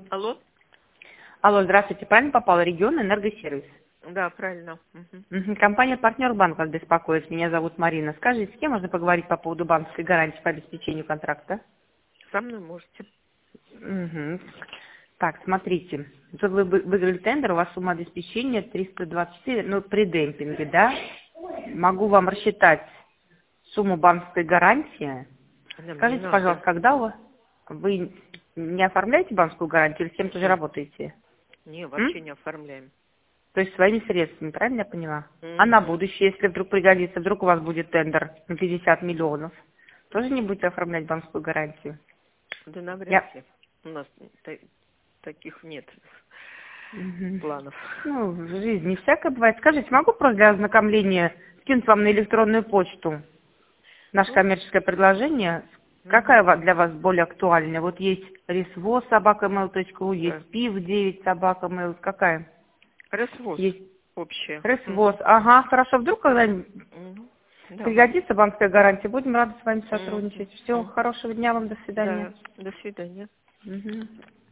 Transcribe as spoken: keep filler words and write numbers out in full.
Алло? Алло, здравствуйте. Правильно попал? Регион Энергосервис. Да, правильно. Мгм. Мгм. Компания «Партнер Банк» вас беспокоит. Меня зовут Марина. Скажите, с кем можно поговорить по поводу банковской гарантии по обеспечению контракта? Со мной можете. Мгм. Так, смотрите. Тут вы вы- выиграли тендер, у вас сумма обеспечения триста двадцать четыре, ну, при демпинге, да? Могу вам рассчитать сумму банковской гарантии. Нам не Скажите, надо. пожалуйста, когда вы, вы не оформляете банковскую гарантию или с кем-то же М-м. работаете? Не, М? вообще не оформляем. То есть своими средствами, правильно я поняла? А на Мгм. будущее, если вдруг пригодится, вдруг у вас будет тендер на пятьдесят миллионов, тоже не будете оформлять банковскую гарантию? Да навряд Я... ли. У нас та- таких нет Мгм. планов. Ну, в жизни всякое бывает. Скажите, могу просто для ознакомления скинуть вам на электронную почту наше Ну, коммерческое предложение? Какая мгм. ва- для вас более актуальная? Вот есть ресво собака мейл точка ру, Да. есть пив девять собака мейл. Какая? Развоз Есть общее. ресвоз. Мгм. Ага, хорошо. Вдруг когда-нибудь Ну, давай. пригодится банковская гарантия. Будем рады с вами Мгм. сотрудничать. Всего Мгм. хорошего дня вам. До свидания. Да, до свидания. Мгм.